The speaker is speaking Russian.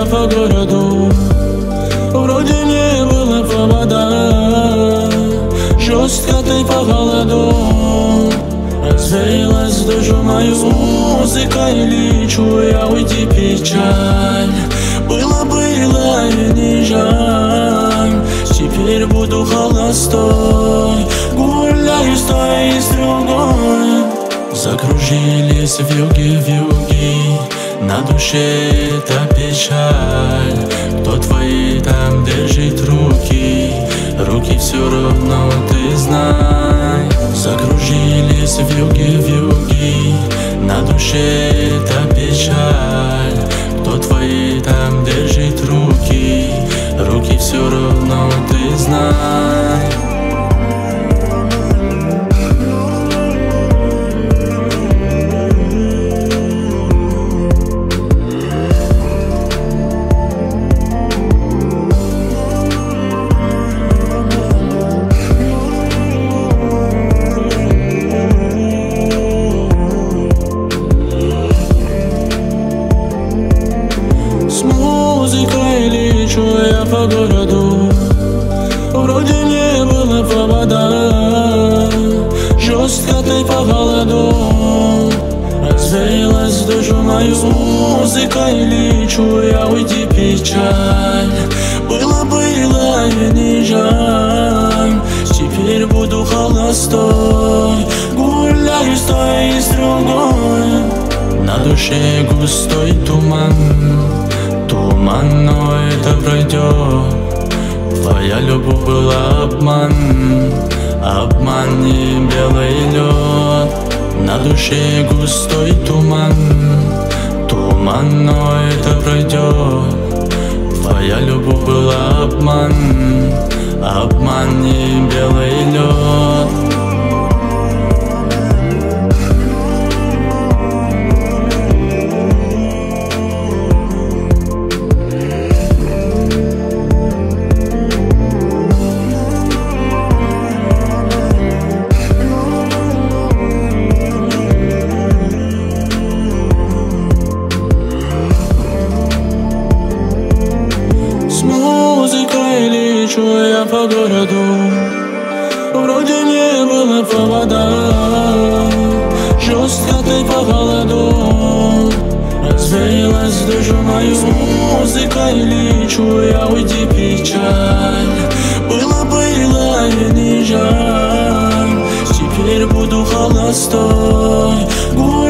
я по городу. Вроде не было повода, жестко ты по голоду. Развеялась душу мою музыкой, лечу я уйти печаль. Было и не жаль, теперь буду холостой. Гуляю с той и с другой. Закружились вьюги, на душе эта печаль. Кто твои там держит руки, руки все равно ты знай. Закружились вьюги, на душе эта печаль. Кто твои там держит руки, руки все равно ты знай. Музыкой лечу я по городу. Вроде не было повода, жестко ты по голоду. Развеялась душу мою музыкой, лечу я уйти печаль. Было и не жаль, теперь буду холостой. Гуляю с той и с другой. На душе густой туман, но это пройдет. Твоя любовь была обман не белый лед. На душе густой туман, но это пройдет. Твоя любовь была обман не белый лед. Музыкой лечу я по городу. Вроде не было повода, жестко ты по голоду. Развеялась душу мою музыкой, лечу я уйти печаль. Было и не жаль, теперь буду холостой.